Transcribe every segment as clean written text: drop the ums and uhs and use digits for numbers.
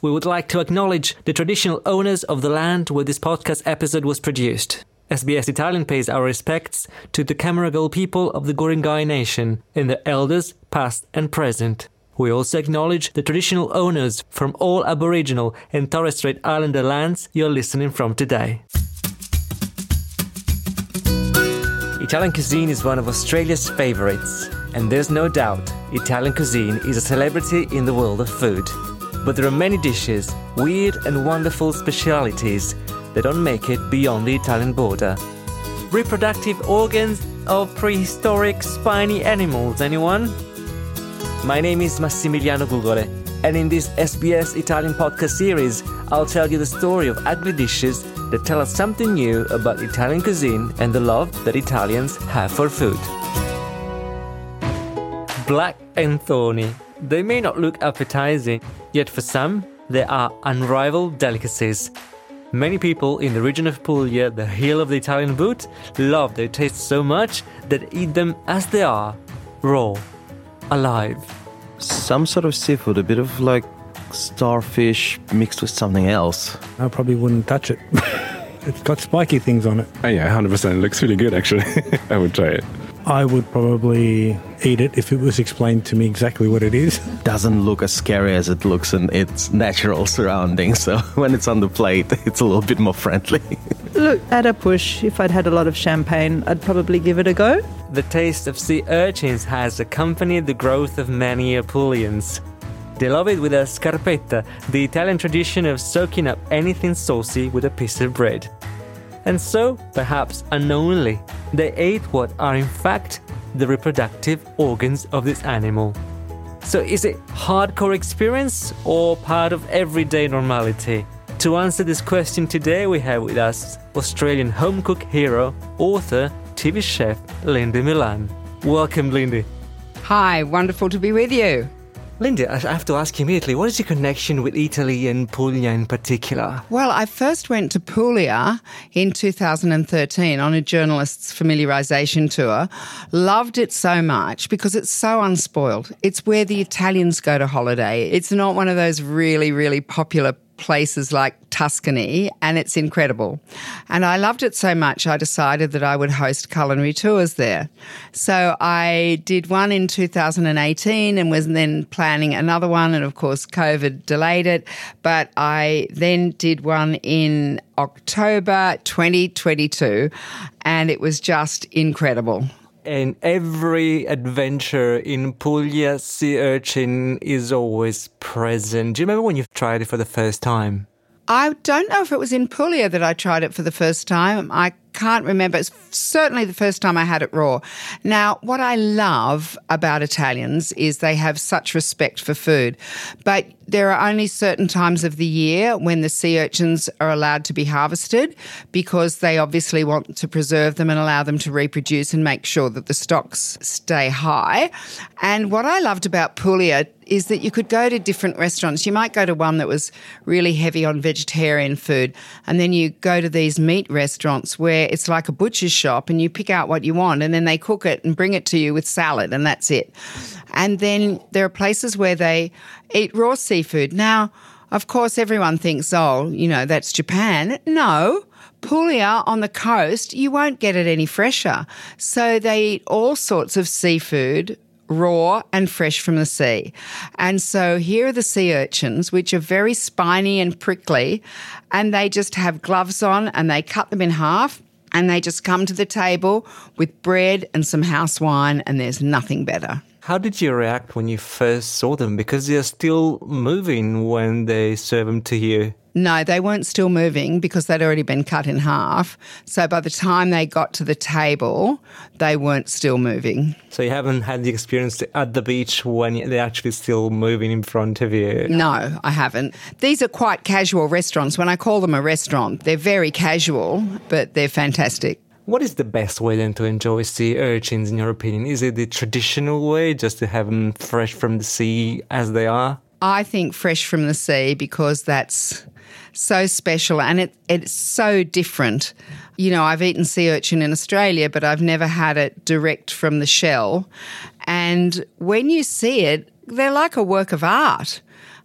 We would like to acknowledge the traditional owners of the land where this podcast episode was produced. SBS Italian pays our respects to the Camaragal people of the Guringai Nation and their elders, past and present. We also acknowledge the traditional owners from all Aboriginal and Torres Strait Islander lands you're listening from today. Italian cuisine is one of Australia's favourites, and there's no doubt Italian cuisine is a celebrity in the world of food. But there are many dishes, weird and wonderful specialities that don't make it beyond the Italian border. Reproductive organs of prehistoric spiny animals, anyone? My name is Massimiliano Gugole, and in this SBS Italian podcast series, I'll tell you the story of ugly dishes that tell us something new about Italian cuisine and the love that Italians have for food. Black and thorny. They may not look appetizing, yet for some, they are unrivaled delicacies. Many people in the region of Puglia, the heel of the Italian boot, love their taste so much that eat them as they are, raw, alive. Some sort of seafood, a bit of like starfish mixed with something else. I probably wouldn't touch it. It's got spiky things on it. Oh yeah, 100%. It looks really good, actually. I would try it. I would probably eat it if it was explained to me exactly what it is. Doesn't look as scary as it looks in its natural surroundings, so when it's on the plate, it's a little bit more friendly. Look, at a push, if I'd had a lot of champagne, I'd probably give it a go. The taste of sea urchins has accompanied the growth of many Apulians. They love it with a scarpetta, the Italian tradition of soaking up anything saucy with a piece of bread. And so, perhaps unknowingly, they ate what are in fact the reproductive organs of this animal. So is it hardcore experience or part of everyday normality? To answer this question today, we have with us Australian home cook hero, author, TV chef Lindy Milan. Welcome, Lindy. Hi, wonderful to be with you. Lindy, I have to ask immediately, what is your connection with Italy and Puglia in particular? Well, I first went to Puglia in 2013 on a journalist's familiarisation tour. Loved it so much because it's so unspoiled. It's where the Italians go to holiday. It's not one of those really, really popular places like Tuscany, and it's incredible. And I loved it so much, I decided that I would host culinary tours there. So I did one in 2018 and was then planning another one, and of course COVID delayed it. But I then did one in October 2022, and it was just incredible. And every adventure in Puglia, sea urchin is always present. Do you remember when you tried it for the first time? I don't know if it was in Puglia that I tried it for the first time. I can't remember. It's certainly the first time I had it raw. Now, what I love about Italians is they have such respect for food, but there are only certain times of the year when the sea urchins are allowed to be harvested because they obviously want to preserve them and allow them to reproduce and make sure that the stocks stay high. And what I loved about Puglia is that you could go to different restaurants. You might go to one that was really heavy on vegetarian food, and then you go to these meat restaurants where it's like a butcher's shop and you pick out what you want and then they cook it and bring it to you with salad and that's it. And then there are places where they eat raw seafood. Now, of course, everyone thinks, oh, you know, that's Japan. No. Puglia on the coast, you won't get it any fresher. So they eat all sorts of seafood, raw and fresh from the sea. And so here are the sea urchins, which are very spiny and prickly, and they just have gloves on and they cut them in half and they just come to the table with bread and some house wine, and there's nothing better. How did you react when you first saw them? Because they're still moving when they serve them to you. No, they weren't still moving because they'd already been cut in half. So by the time they got to the table, they weren't still moving. So you haven't had the experience at the beach when they're actually still moving in front of you? No, I haven't. These are quite casual restaurants. When I call them a restaurant, they're very casual, but they're fantastic. What is the best way then to enjoy sea urchins in your opinion? Is it the traditional way, just to have them fresh from the sea as they are? I think fresh from the sea because that's so special and it's so different. You know, I've eaten sea urchin in Australia, but I've never had it direct from the shell. And when you see it, they're like a work of art.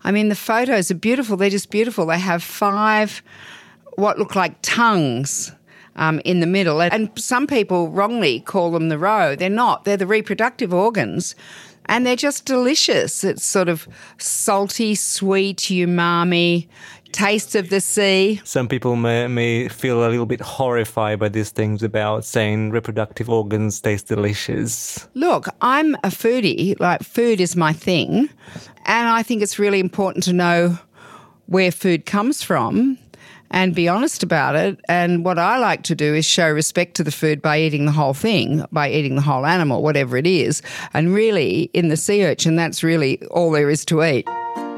I mean, the photos are beautiful. They're just beautiful. They have 5 what look like tongues in the middle. And some people wrongly call them the roe. They're not. They're the reproductive organs. And they're just delicious. It's sort of salty, sweet, umami, taste of the sea. Some people may feel a little bit horrified by these things about saying reproductive organs taste delicious. Look, I'm a foodie. Like, food is my thing. And I think it's really important to know where food comes from and be honest about it. And what I like to do is show respect to the food by eating the whole thing, by eating the whole animal, whatever it is. And really, in the sea urchin, that's really all there is to eat.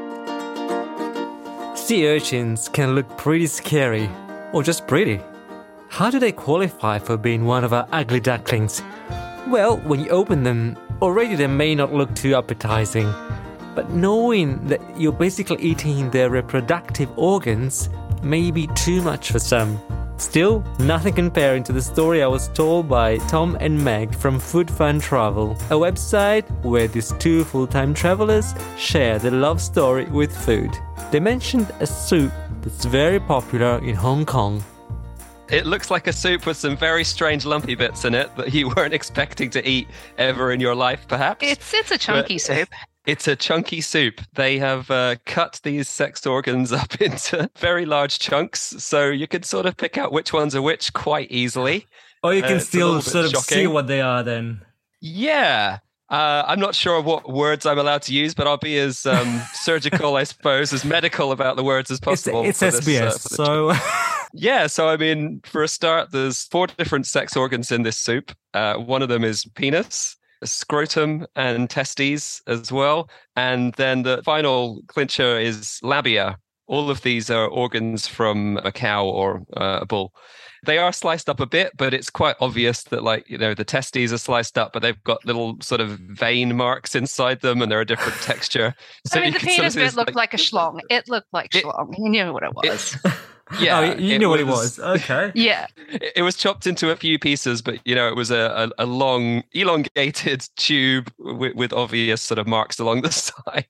Sea urchins can look pretty scary, or just pretty. How do they qualify for being one of our ugly ducklings? Well, when you open them, already they may not look too appetizing. But knowing that you're basically eating their reproductive organs may be too much for some. Still, nothing comparing to the story I was told by Tom and Meg from Food Fun Travel, a website where these 2 full-time travelers share their love story with food. They mentioned a soup that's very popular in Hong Kong. It looks like a soup with some very strange lumpy bits in it that you weren't expecting to eat ever in your life, perhaps. It's a chunky soup. It's a chunky soup. They have cut these sex organs up into very large chunks, so you can sort of pick out which ones are which quite easily. Or you can still sort of see what they are then. Yeah. I'm not sure what words I'm allowed to use, but I'll be as surgical, I suppose, as medical about the words as possible. It's SBS, so... Yeah, so I mean, for a start, there's 4 different sex organs in this soup. One of them is penis, scrotum, and testes as well. And then the final clincher is labia. All of these are organs from a cow or a bull. They are sliced up a bit, but it's quite obvious that, like, you know, the testes are sliced up, but they've got little sort of vein marks inside them, and they're a different texture. So I mean, the penis bit looked like a schlong. It looked like schlong. You knew what it was. Yeah, you knew what it was. Okay. Yeah. It was chopped into a few pieces, but, you know, it was a long, elongated tube with obvious sort of marks along the side.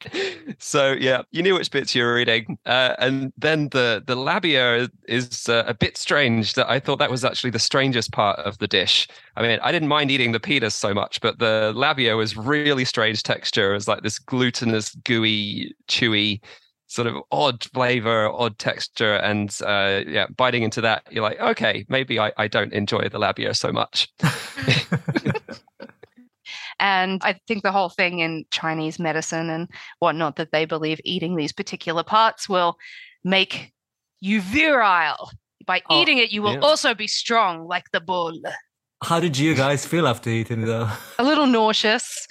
So, yeah, you knew which bits you were eating. And then the labia is a bit strange. That I thought that was actually the strangest part of the dish. I mean, I didn't mind eating the penis so much, but the labia was really strange texture. It was like this glutinous, gooey, chewy, sort of odd flavor, odd texture, and biting into that, you're like, okay, maybe I don't enjoy the labia so much. And I think the whole thing in Chinese medicine and whatnot, that they believe eating these particular parts will make you virile. By eating it, you will also be strong like the bull. How did you guys feel after eating it, though? A little nauseous.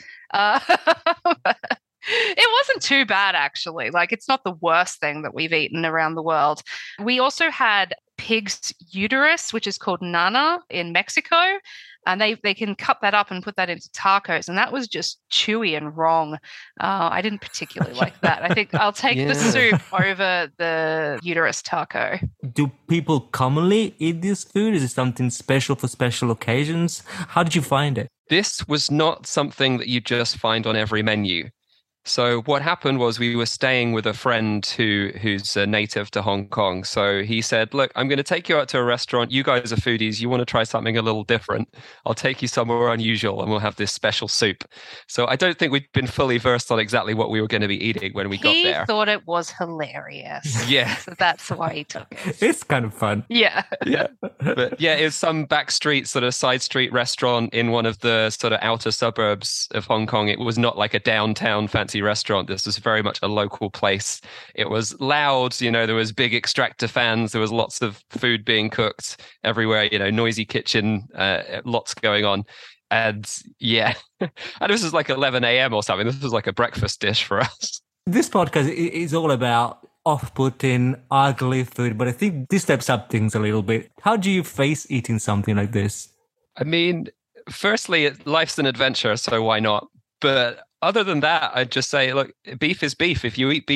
It wasn't too bad, actually. Like, it's not the worst thing that we've eaten around the world. We also had pig's uterus, which is called nana in Mexico. And they can cut that up and put that into tacos. And that was just chewy and wrong. I didn't particularly like that. I think I'll take the soup over the uterus taco. Do people commonly eat this food? Is it something special for special occasions? How did you find it? This was not something that you just find on every menu. So what happened was we were staying with a friend who's a native to Hong Kong. So he said, look, I'm going to take you out to a restaurant. You guys are foodies. You want to try something a little different. I'll take you somewhere unusual and we'll have this special soup. So I don't think we'd been fully versed on exactly what we were going to be eating when we got there. He thought it was hilarious. Yeah. So that's why he took it. It's kind of fun. Yeah. Yeah. But yeah, it was some backstreet sort of side street restaurant in one of the sort of outer suburbs of Hong Kong. It was not like a downtown fancy restaurant. This was very much a local place. It was loud, you know, there was big extractor fans, there was lots of food being cooked everywhere, you know, noisy kitchen, lots going on. And yeah, and this was like 11 a.m. or something. This was like a breakfast dish for us. This podcast is all about off-putting, ugly food, but I think this steps up things a little bit. How do you face eating something like this? I mean, firstly, life's an adventure, so why not? But other than that, I'd just say, look, beef is beef. If you eat beef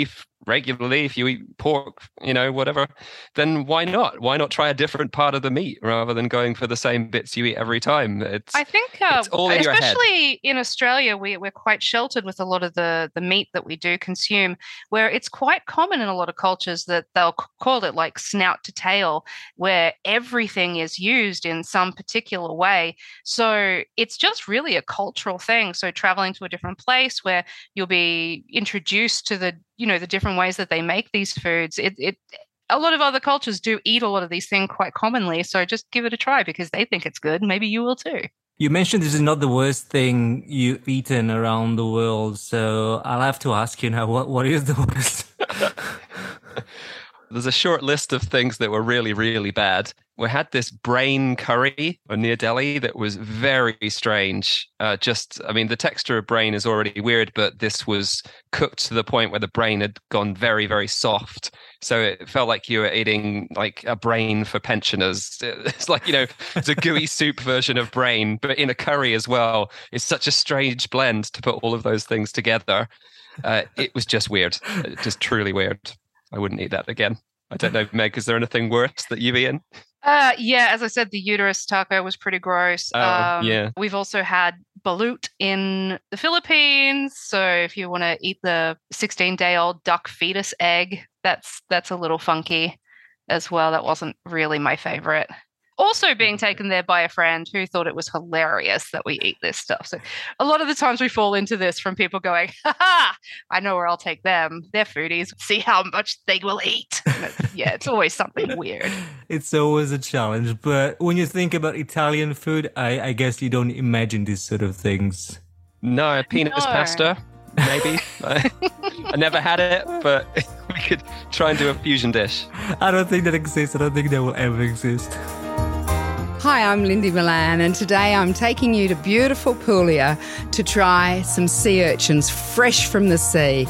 regularly, if you eat pork, whatever, then why not? Why not try a different part of the meat rather than going for the same bits you eat every time? I think, it's all in your head. Especially in Australia, we're quite sheltered with a lot of the meat that we do consume, where it's quite common in a lot of cultures that they'll call it like snout to tail, where everything is used in some particular way. So it's just really a cultural thing. So traveling to a different place where you'll be introduced to the different ways that they make these foods. A lot of other cultures do eat a lot of these things quite commonly. So just give it a try because they think it's good. Maybe you will too. You mentioned this is not the worst thing you've eaten around the world. So I'll have to ask you now, what is the worst? There's a short list of things that were really, really bad. We had this brain curry near Delhi that was very strange. The texture of brain is already weird, but this was cooked to the point where the brain had gone very, very soft. So it felt like you were eating like a brain for pensioners. It's like, it's a gooey soup version of brain, but in a curry as well. It's such a strange blend to put all of those things together. It was just weird, just truly weird. I wouldn't eat that again. I don't know, Meg, is there anything worse that you've eaten? Yeah, as I said, the uterus taco was pretty gross. Yeah. We've also had balut in the Philippines. So if you want to eat the 16-day-old duck fetus egg, that's a little funky as well. That wasn't really my favorite. Also being taken there by a friend who thought it was hilarious that we eat this stuff. So a lot of the times we fall into this from people going, I know where I'll take them. They're foodies. See how much they will eat. It's always something weird. It's always a challenge. But when you think about Italian food, I guess you don't imagine these sort of things. No, penis pasta, maybe. I never had it, but we could try and do a fusion dish. I don't think that exists. I don't think that will ever exist. Hi, I'm Lindy Milan, and today I'm taking you to beautiful Puglia to try some sea urchins fresh from the sea.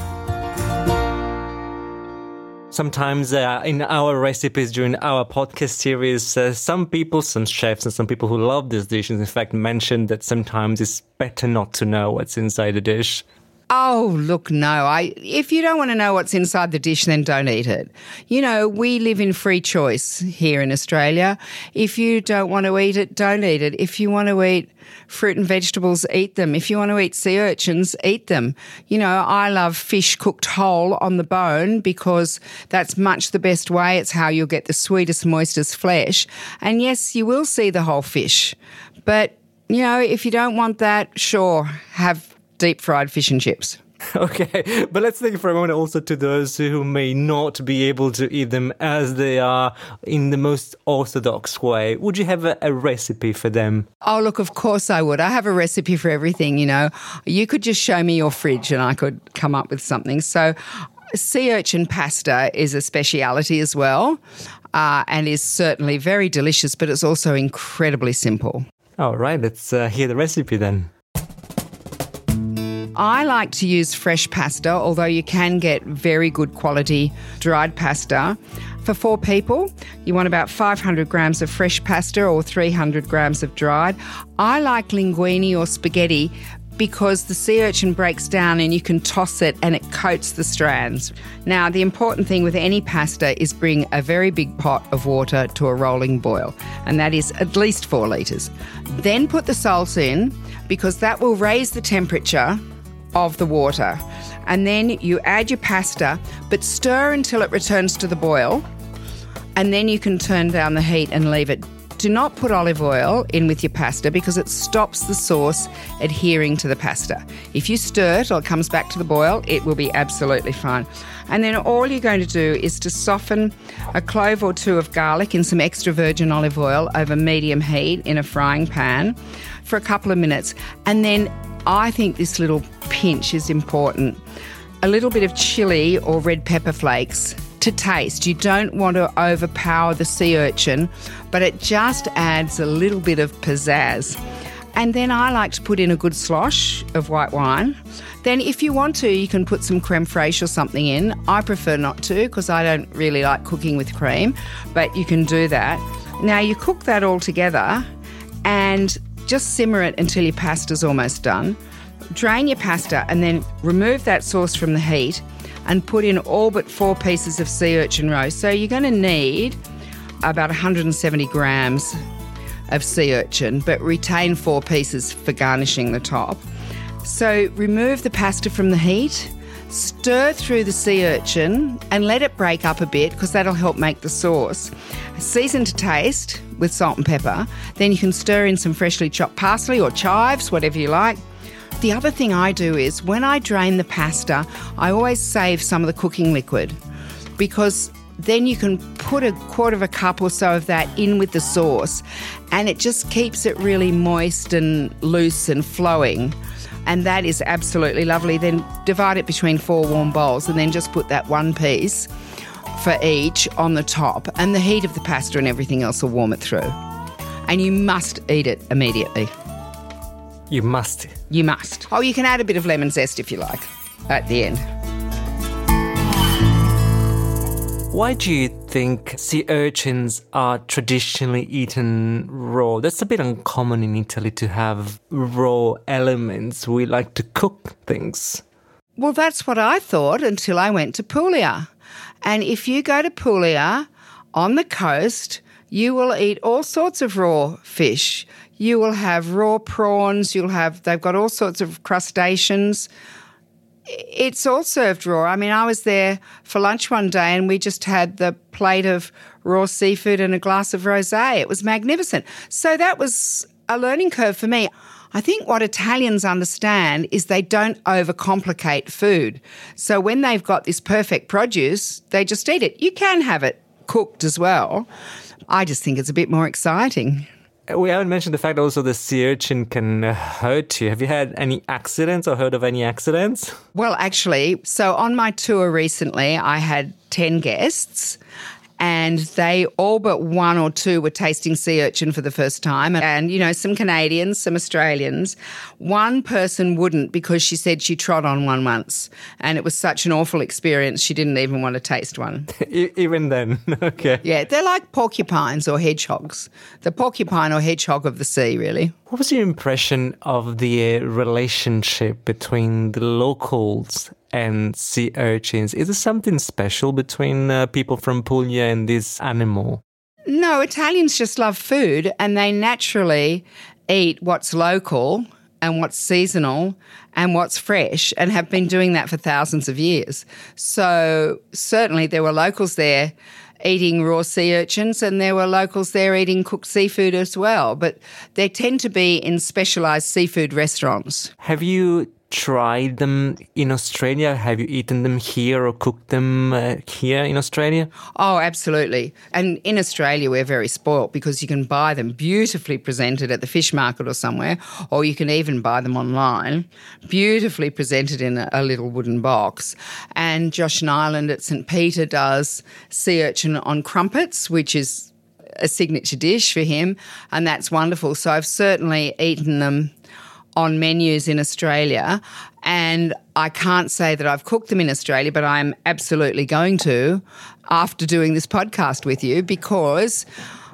Sometimes in our recipes during our podcast series, some chefs and some people who love these dishes, in fact, mention that sometimes it's better not to know what's inside the dish. Oh, look, no. If you don't want to know what's inside the dish, then don't eat it. We live in free choice here in Australia. If you don't want to eat it, don't eat it. If you want to eat fruit and vegetables, eat them. If you want to eat sea urchins, eat them. I love fish cooked whole on the bone because that's much the best way. It's how you'll get the sweetest, moistest flesh. And yes, you will see the whole fish. But, if you don't want that, sure, have deep fried fish and chips. Okay, but let's think for a moment also to those who may not be able to eat them as they are in the most orthodox way. Would you have a recipe for them? Oh, look, of course I would. I have a recipe for everything, You could just show me your fridge and I could come up with something. So sea urchin pasta is a speciality as well and is certainly very delicious, but it's also incredibly simple. All right, let's hear the recipe then. I like to use fresh pasta, although you can get very good quality dried pasta. For 4 people, you want about 500 grams of fresh pasta or 300 grams of dried. I like linguine or spaghetti because the sea urchin breaks down and you can toss it and it coats the strands. Now, the important thing with any pasta is bring a very big pot of water to a rolling boil, and that is at least 4 litres. Then put the salt in because that will raise the temperature of the water. And then you add your pasta, but stir until it returns to the boil, and then you can turn down the heat and leave it. Do not put olive oil in with your pasta because it stops the sauce adhering to the pasta. If you stir it or it comes back to the boil, it will be absolutely fine. And then all you're going to do is to soften a clove or 2 of garlic in some extra virgin olive oil over medium heat in a frying pan for a couple of minutes. And then I think this little pinch is important. A little bit of chili or red pepper flakes to taste. You don't want to overpower the sea urchin, but it just adds a little bit of pizzazz. And then I like to put in a good slosh of white wine. Then if you want to, you can put some creme fraiche or something in. I prefer not to because I don't really like cooking with cream, but you can do that. Now you cook that all together and just simmer it until your pasta's almost done. Drain your pasta and then remove that sauce from the heat. and put in all but 4 pieces of sea urchin roe. So you're going to need about 170 grams of sea urchin, but retain 4 pieces for garnishing the top. So remove the pasta from the heat, stir through the sea urchin and let it break up a bit because that'll help make the sauce. Season to taste with salt and pepper. Then you can stir in some freshly chopped parsley or chives, whatever you like. The other thing I do is when I drain the pasta, I always save some of the cooking liquid because then you can put a quarter of a cup or so of that in with the sauce and it just keeps it really moist and loose and flowing. And that is absolutely lovely. Then divide it between 4 warm bowls and then just put that 1 piece for each on the top. And the heat of the pasta and everything else will warm it through. And you must eat it immediately. You must. You must. Oh, you can add a bit of lemon zest if you like at the end. Why do you think sea urchins are traditionally eaten raw? That's a bit uncommon in Italy to have raw elements. We like to cook things. Well, that's what I thought until I went to Puglia. And if you go to Puglia on the coast, you will eat all sorts of raw fish. You will have raw prawns. They've got all sorts of crustaceans. It's all served raw. I mean, I was there for lunch one day and we just had the plate of raw seafood and a glass of rosé. It was magnificent. So that was a learning curve for me. I think what Italians understand is they don't overcomplicate food. So when they've got this perfect produce, they just eat it. You can have it cooked as well. I just think it's a bit more exciting. We haven't mentioned the fact also the sea urchin can hurt you. Have you had any accidents or heard of any accidents? Well, actually, so on my tour recently, I had 10 guests and they all but 1 or 2 were tasting sea urchin for the first time. And, you know, some Canadians, some Australians. One person wouldn't because she said she trod on one once and it was such an awful experience she didn't even want to taste one. Even then, okay. Yeah, they're like porcupines or hedgehogs. The porcupine or hedgehog of the sea, really. What was your impression of the relationship between the locals and sea urchins? Is there something special between people from Puglia and this animal? No, Italians just love food and they naturally eat what's local and what's seasonal and what's fresh and have been doing that for thousands of years. So certainly there were locals there eating raw sea urchins and there were locals there eating cooked seafood as well. But they tend to be in specialised seafood restaurants. Have you tried them in Australia? Have you eaten them here or cooked them here in Australia? Oh, absolutely. And in Australia, we're very spoilt because you can buy them beautifully presented at the fish market or somewhere, or you can even buy them online, beautifully presented in a little wooden box. And Josh Nyland at St. Peter does sea urchin on crumpets, which is a signature dish for him, and that's wonderful. So I've certainly eaten them on menus in Australia, and I can't say that I've cooked them in Australia, but I'm absolutely going to after doing this podcast with you because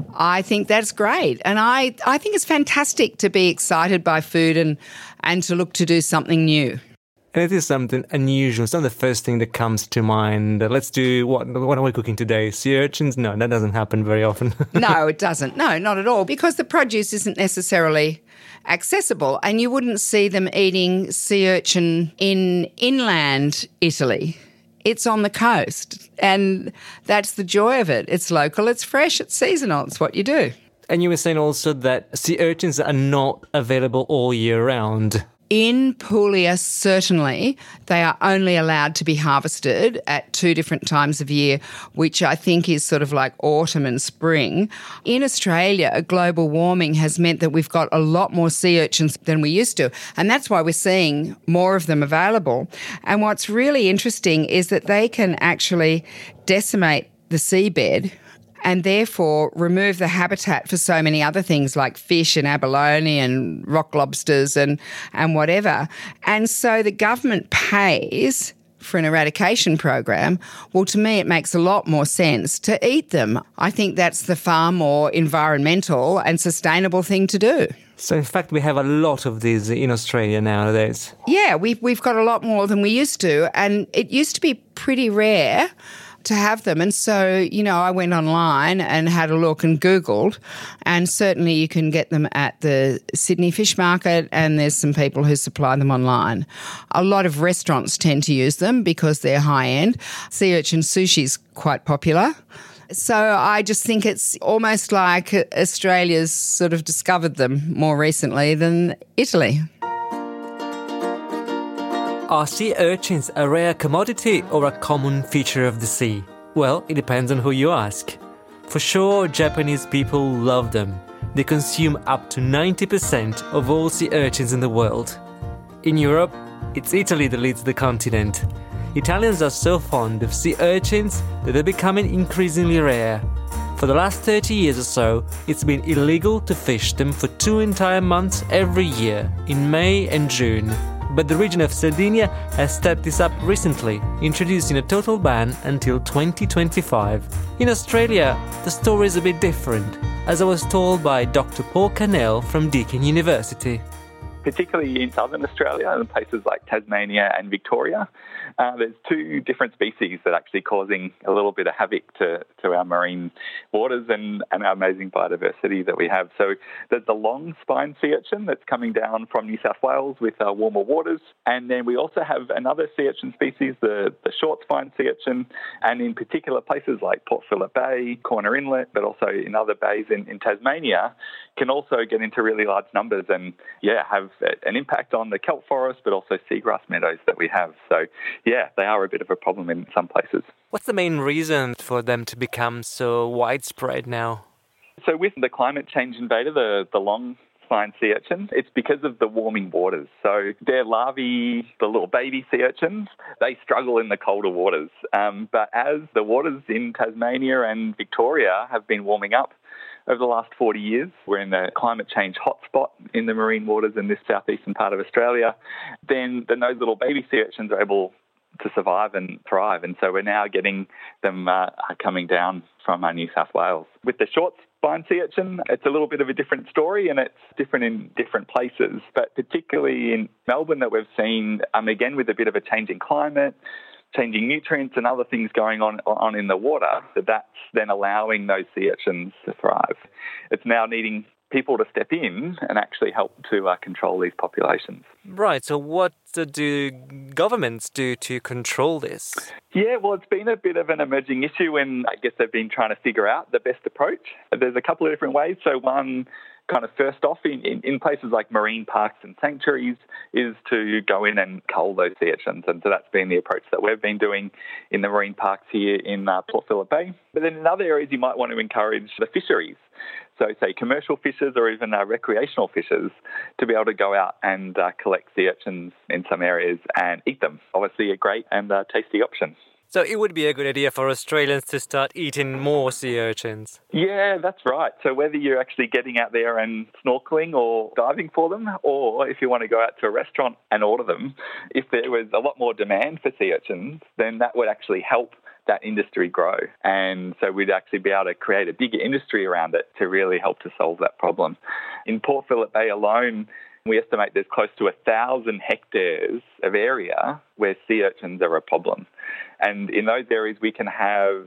I think that's great. And I think it's fantastic to be excited by food and to look to do something new. And it is something unusual. It's not the first thing that comes to mind. Let's do, what are we cooking today? Sea urchins? No, that doesn't happen very often. No, it doesn't. No, not at all. Because the produce isn't necessarily accessible and you wouldn't see them eating sea urchin in inland Italy. It's on the coast and that's the joy of it. It's local, it's fresh, it's seasonal. It's what you do. And you were saying also that sea urchins are not available all year round. In Puglia, certainly, they are only allowed to be harvested at 2 different times of year, which I think is sort of like autumn and spring. In Australia, global warming has meant that we've got a lot more sea urchins than we used to, and that's why we're seeing more of them available. And what's really interesting is that they can actually decimate the seabed and therefore remove the habitat for so many other things like fish and abalone and rock lobsters and whatever. And so the government pays for an eradication program. Well, to me, it makes a lot more sense to eat them. I think that's the far more environmental and sustainable thing to do. So in fact, we have a lot of these in Australia nowadays. Yeah, we've got a lot more than we used to, and it used to be pretty rare to have them. And so, I went online and had a look and Googled, and certainly you can get them at the Sydney Fish Market, and there's some people who supply them online. A lot of restaurants tend to use them because they're high end. Sea urchin sushi is quite popular. So I just think it's almost like Australia's sort of discovered them more recently than Italy. Are sea urchins a rare commodity or a common feature of the sea? Well, it depends on who you ask. For sure, Japanese people love them. They consume up to 90% of all sea urchins in the world. In Europe, it's Italy that leads the continent. Italians are so fond of sea urchins that they're becoming increasingly rare. For the last 30 years or so, it's been illegal to fish them for 2 entire months every year, in May and June. But the region of Sardinia has stepped this up recently, introducing a total ban until 2025. In Australia, the story is a bit different, as I was told by Dr. Paul Cannell from Deakin University. Particularly in southern Australia, in places like Tasmania and Victoria, there's 2 different species that are actually causing a little bit of havoc to our marine waters and our amazing biodiversity that we have. So there's the long spine sea urchin that's coming down from New South Wales with warmer waters. And then we also have another sea urchin species, the short spine sea urchin, and in particular places like Port Phillip Bay, Corner Inlet, but also in other bays in Tasmania, can also get into really large numbers and, have an impact on the kelp forest, but also seagrass meadows that we have. So, they are a bit of a problem in some places. What's the main reason for them to become so widespread now? So with the climate change invader, the long spine sea urchin, it's because of the warming waters. So their larvae, the little baby sea urchins, they struggle in the colder waters. But as the waters in Tasmania and Victoria have been warming up over the last 40 years, we're in the climate change hotspot in the marine waters in this southeastern part of Australia, then those little baby sea urchins are able to survive and thrive. And so we're now getting them coming down from New South Wales. With the short spine sea urchin, it's a little bit of a different story, and it's different in different places. But particularly in Melbourne that we've seen, again, with a bit of a change in climate, changing nutrients and other things going on in the water, that's then allowing those sea urchins to thrive. It's now needing people to step in and actually help to control these populations. Right, so what do governments do to control this? Yeah, well, it's been a bit of an emerging issue, and I guess they've been trying to figure out the best approach. There's a couple of different ways. So one, kind of first off, in places like marine parks and sanctuaries, is to go in and cull those sea urchins. And so that's been the approach that we've been doing in the marine parks here in Port Phillip Bay. But then in other areas, you might want to encourage the fisheries. So say commercial fishers or even recreational fishers to be able to go out and collect sea urchins in some areas and eat them. Obviously a great and tasty option. So it would be a good idea for Australians to start eating more sea urchins. Yeah, that's right. So whether you're actually getting out there and snorkeling or diving for them, or if you want to go out to a restaurant and order them, if there was a lot more demand for sea urchins, then that would actually help that industry grow. And so we'd actually be able to create a bigger industry around it to really help to solve that problem. In Port Phillip Bay alone, we estimate there's close to 1,000 hectares of area where sea urchins are a problem. And in those areas, we can have,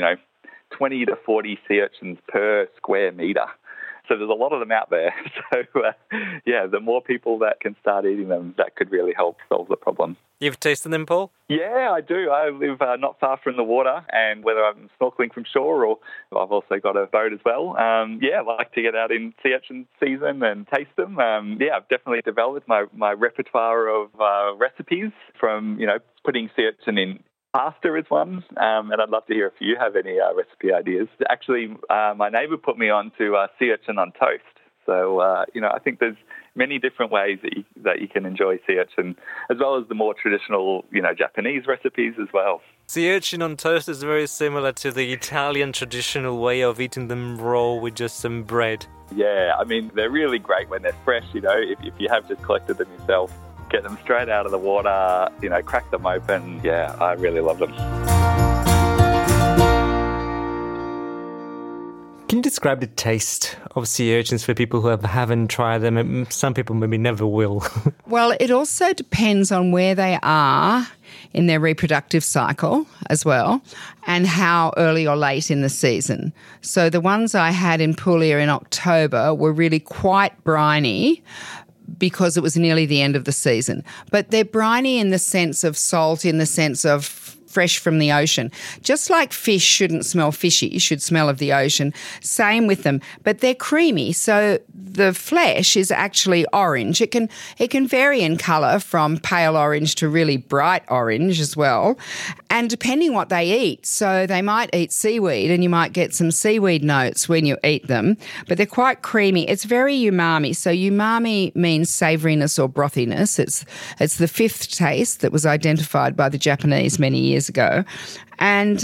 20 to 40 sea urchins per square metre. So there's a lot of them out there. So, the more people that can start eating them, that could really help solve the problem. You've tasted them, Paul? Yeah, I do. I live not far from the water, and whether I'm snorkeling from shore or I've also got a boat as well. I like to get out in sea urchin season and taste them. I've definitely developed my repertoire of recipes from, putting sea urchin in pasta is one, and I'd love to hear if you have any recipe ideas. Actually, my neighbour put me on to sea urchin on toast. So, I think there's many different ways that you can enjoy sea urchin, as well as the more traditional, Japanese recipes as well. Sea urchin on toast is very similar to the Italian traditional way of eating them raw with just some bread. Yeah, they're really great when they're fresh, if you have just collected them yourself. Get them straight out of the water, crack them open. Yeah, I really love them. Can Can you describe the taste of sea urchins for people who haven't tried them? Some people maybe never will. Well, it also depends on where they are in their reproductive cycle as well, and how early or late in the season. So the ones I had in Puglia in October were really quite briny because it was nearly the end of the season. But they're briny in the sense of salt, in the sense of fresh from the ocean. Just like fish shouldn't smell fishy, should smell of the ocean, same with them. But they're creamy, so the flesh is actually orange. It can vary in colour from pale orange to really bright orange as well. And depending what they eat, so they might eat seaweed and you might get some seaweed notes when you eat them, but they're quite creamy. It's very umami. So umami means savouriness or brothiness. It's the fifth taste that was identified by the Japanese many years ago. And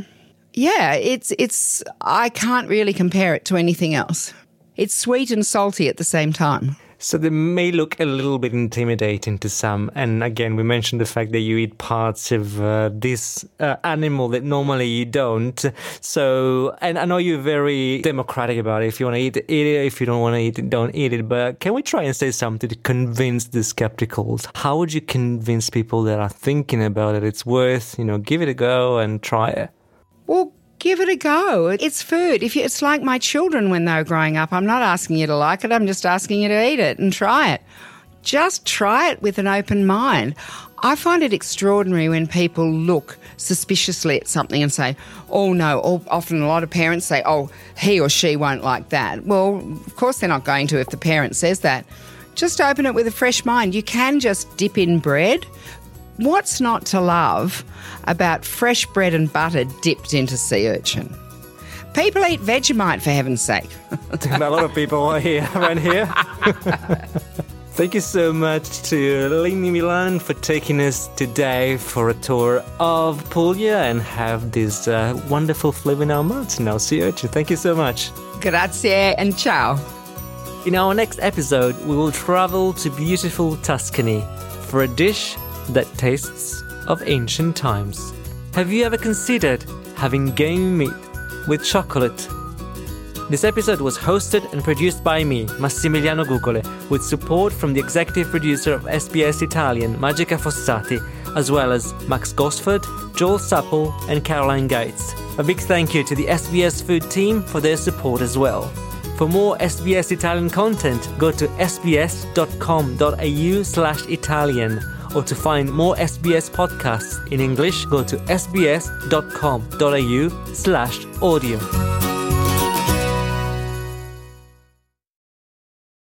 it's I can't really compare it to anything else. It's sweet and salty at the same time. So they may look a little bit intimidating to some. And again, we mentioned the fact that you eat parts of this animal that normally you don't. So, and I know you're very democratic about it. If you want to eat it, eat it. If you don't want to eat it, don't eat it. But can we try and say something to convince the skepticals? How would you convince people that are thinking about it? It's worth, give it a go and try it. Well, give it a go. It's food. It's like my children when they were growing up. I'm not asking you to like it. I'm just asking you to eat it and try it. Just try it with an open mind. I find it extraordinary when people look suspiciously at something and say, oh no, or often a lot of parents say, oh, he or she won't like that. Well, of course they're not going to if the parent says that. Just open it with a fresh mind. You can just dip in bread. What's not to love about fresh bread and butter dipped into sea urchin? People eat Vegemite, for heaven's sake. A lot of people are here around here. Thank you so much to Lini Milan for taking us today for a tour of Puglia and have this wonderful flavor in our mouths now, sea urchin. Thank you so much. Grazie and ciao. In our next episode, we will travel to beautiful Tuscany for a dish that tastes of ancient times. Have you ever considered having game meat with chocolate? This episode was hosted and produced by me, Massimiliano Gugole, with support from the executive producer of SBS Italian, Magica Fossati, as well as Max Gosford, Joel Supple and Caroline Gates. A big thank you to the SBS Food team for their support as well. For more SBS Italian content, go to sbs.com.au/Italian. Or to find more SBS podcasts in English, go to sbs.com.au/audio.